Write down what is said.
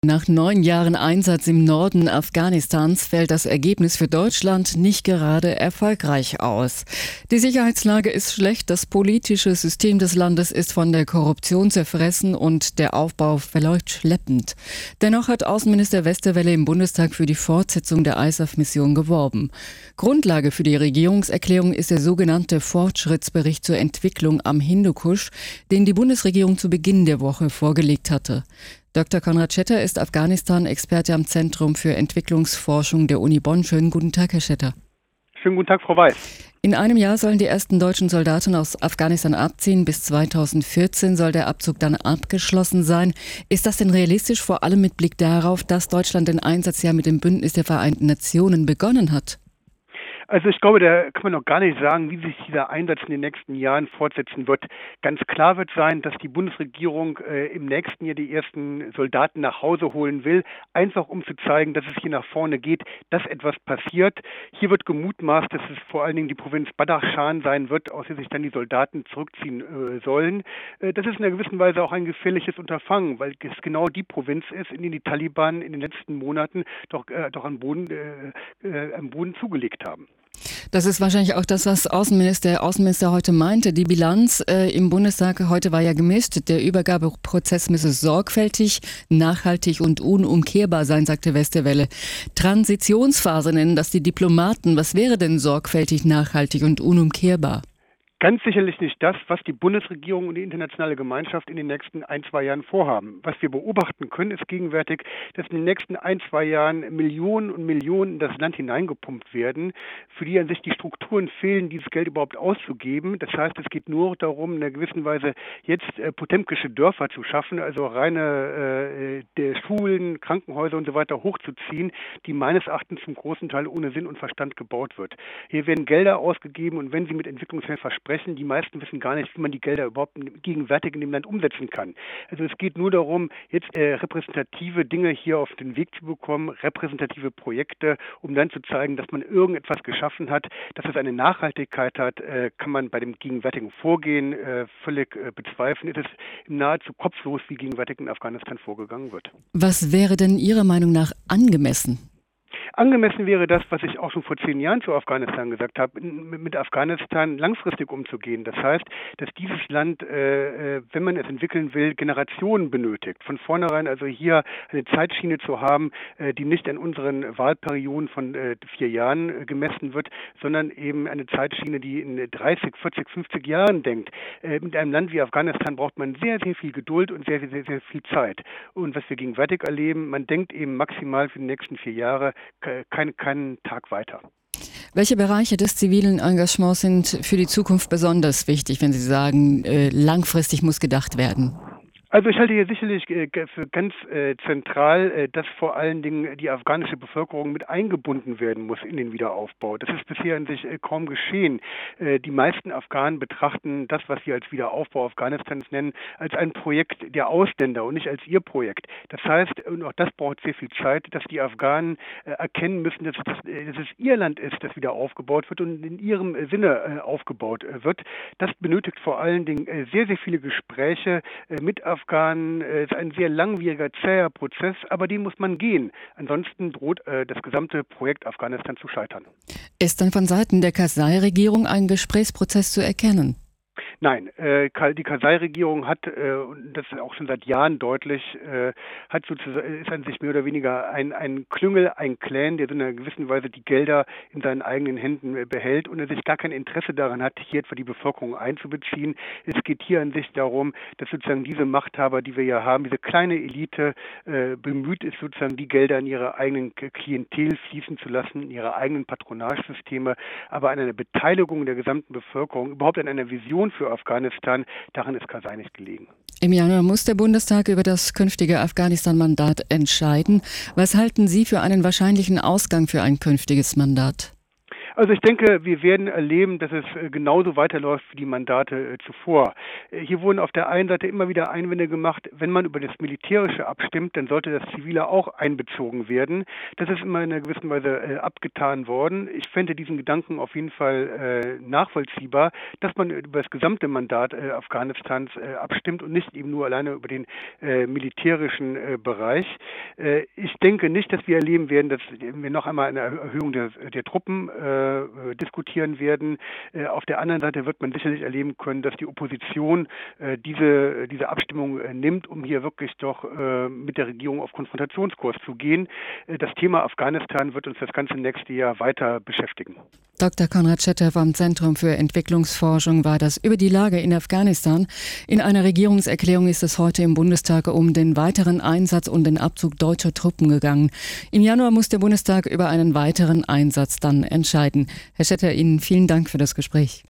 Nach 9 Jahren Einsatz im Norden Afghanistans fällt das Ergebnis für Deutschland nicht gerade erfolgreich aus. Die Sicherheitslage ist schlecht, das politische System des Landes ist von der Korruption zerfressen und der Aufbau verläuft schleppend. Dennoch hat Außenminister Westerwelle im Bundestag für die Fortsetzung der ISAF-Mission geworben. Grundlage für die Regierungserklärung ist der sogenannte Fortschrittsbericht zur Entwicklung am Hindukusch, den die Bundesregierung zu Beginn der Woche vorgelegt hatte. Dr. Konrad Schetter ist Afghanistan-Experte am Zentrum für Entwicklungsforschung der Uni Bonn. Schönen guten Tag, Herr Schetter. Schönen guten Tag, Frau Weiß. In einem Jahr sollen die ersten deutschen Soldaten aus Afghanistan abziehen. Bis 2014 soll der Abzug dann abgeschlossen sein. Ist das denn realistisch, vor allem mit Blick darauf, dass Deutschland den Einsatz ja mit dem Bündnis der Vereinten Nationen begonnen hat? Also ich glaube, da kann man noch gar nicht sagen, wie sich dieser Einsatz in den nächsten Jahren fortsetzen wird. Ganz klar wird sein, dass die Bundesregierung im nächsten Jahr die ersten Soldaten nach Hause holen will, einfach um zu zeigen, dass es hier nach vorne geht, dass etwas passiert. Hier wird gemutmaßt, dass es vor allen Dingen die Provinz Badakhshan sein wird, aus der sich dann die Soldaten zurückziehen sollen. Das ist in einer gewissen Weise auch ein gefährliches Unterfangen, weil es genau die Provinz ist, in der die Taliban in den letzten Monaten doch am Boden zugelegt haben. Das ist wahrscheinlich auch das, was Außenminister heute meinte. Die Bilanz im Bundestag heute war ja gemischt. Der Übergabeprozess müsse sorgfältig, nachhaltig und unumkehrbar sein, sagte Westerwelle. Transitionsphase nennen das die Diplomaten. Was wäre denn sorgfältig, nachhaltig und unumkehrbar? Ganz sicherlich nicht das, was die Bundesregierung und die internationale Gemeinschaft in den nächsten 1-2 Jahren vorhaben. Was wir beobachten können, ist gegenwärtig, dass in den nächsten 1-2 Jahren Millionen und Millionen in das Land hineingepumpt werden, für die an sich die Strukturen fehlen, dieses Geld überhaupt auszugeben. Das heißt, es geht nur darum, in einer gewissen Weise jetzt potemkische Dörfer zu schaffen, also reine Schulen, Krankenhäuser und so weiter hochzuziehen, die meines Erachtens zum großen Teil ohne Sinn und Verstand gebaut wird. Hier werden Gelder ausgegeben und wenn sie mit Entwicklungshilfe versprechen, die meisten wissen gar nicht, wie man die Gelder überhaupt gegenwärtig in dem Land umsetzen kann. Also es geht nur darum, jetzt repräsentative Dinge hier auf den Weg zu bekommen, repräsentative Projekte, um dann zu zeigen, dass man irgendetwas geschaffen hat, dass es eine Nachhaltigkeit hat, kann man bei dem gegenwärtigen Vorgehen völlig bezweifeln. Es ist nahezu kopflos, wie gegenwärtig in Afghanistan vorgegangen wird. Was wäre denn Ihrer Meinung nach angemessen? Angemessen wäre das, was ich auch schon vor 10 Jahren zu Afghanistan gesagt habe, mit Afghanistan langfristig umzugehen. Das heißt, dass dieses Land, wenn man es entwickeln will, Generationen benötigt. Von vornherein also hier eine Zeitschiene zu haben, die nicht an unseren Wahlperioden von 4 Jahren gemessen wird, sondern eben eine Zeitschiene, die in 30, 40, 50 Jahren denkt. Mit einem Land wie Afghanistan braucht man sehr, sehr viel Geduld und sehr, sehr, sehr viel Zeit. Und was wir gegenwärtig erleben, man denkt eben maximal für die nächsten 4 Jahre keinen Tag weiter. Welche Bereiche des zivilen Engagements sind für die Zukunft besonders wichtig, wenn Sie sagen, langfristig muss gedacht werden? Also ich halte hier sicherlich für ganz zentral, dass vor allen Dingen die afghanische Bevölkerung mit eingebunden werden muss in den Wiederaufbau. Das ist bisher an sich kaum geschehen. Die meisten Afghanen betrachten das, was wir als Wiederaufbau Afghanistans nennen, als ein Projekt der Ausländer und nicht als ihr Projekt. Das heißt, und auch das braucht sehr viel Zeit, dass die Afghanen erkennen müssen, dass es ihr Land ist, das wieder aufgebaut wird und in ihrem Sinne aufgebaut wird. Das benötigt vor allen Dingen sehr, sehr viele Gespräche mit Afghanen. Es ist ein sehr langwieriger, zäher Prozess, aber den muss man gehen. Ansonsten droht das gesamte Projekt Afghanistan zu scheitern. Ist dann von Seiten der Karzai-Regierung ein Gesprächsprozess zu erkennen? Nein, die Karzai-Regierung hat, und das ist auch schon seit Jahren deutlich, ist an sich mehr oder weniger ein Klüngel, ein Clan, der in einer gewissen Weise die Gelder in seinen eigenen Händen behält und er sich gar kein Interesse daran hat, hier etwa die Bevölkerung einzubeziehen. Es geht hier an sich darum, dass sozusagen diese Machthaber, die wir ja haben, diese kleine Elite bemüht ist, sozusagen die Gelder in ihre eigenen Klientel fließen zu lassen, in ihre eigenen Patronagesysteme, aber an einer Beteiligung der gesamten Bevölkerung, überhaupt an einer Vision für Afghanistan, daran ist Karzai nicht gelegen. Im Januar muss der Bundestag über das künftige Afghanistan-Mandat entscheiden. Was halten Sie für einen wahrscheinlichen Ausgang für ein künftiges Mandat? Also ich denke, wir werden erleben, dass es genauso weiterläuft wie die Mandate zuvor. Hier wurden auf der einen Seite immer wieder Einwände gemacht, wenn man über das Militärische abstimmt, dann sollte das Zivile auch einbezogen werden. Das ist immer in einer gewissen Weise abgetan worden. Ich fände diesen Gedanken auf jeden Fall nachvollziehbar, dass man über das gesamte Mandat Afghanistans abstimmt und nicht eben nur alleine über den militärischen Bereich. Ich denke nicht, dass wir erleben werden, dass wir noch einmal eine Erhöhung der Truppen diskutieren werden. Auf der anderen Seite wird man sicherlich erleben können, dass die Opposition diese Abstimmung nimmt, um hier wirklich doch mit der Regierung auf Konfrontationskurs zu gehen. Das Thema Afghanistan wird uns das ganze nächste Jahr weiter beschäftigen. Dr. Konrad Schetter vom Zentrum für Entwicklungsforschung war das über die Lage in Afghanistan. In einer Regierungserklärung ist es heute im Bundestag um den weiteren Einsatz und den Abzug deutscher Truppen gegangen. Im Januar muss der Bundestag über einen weiteren Einsatz dann entscheiden. Herr Schetter, Ihnen vielen Dank für das Gespräch.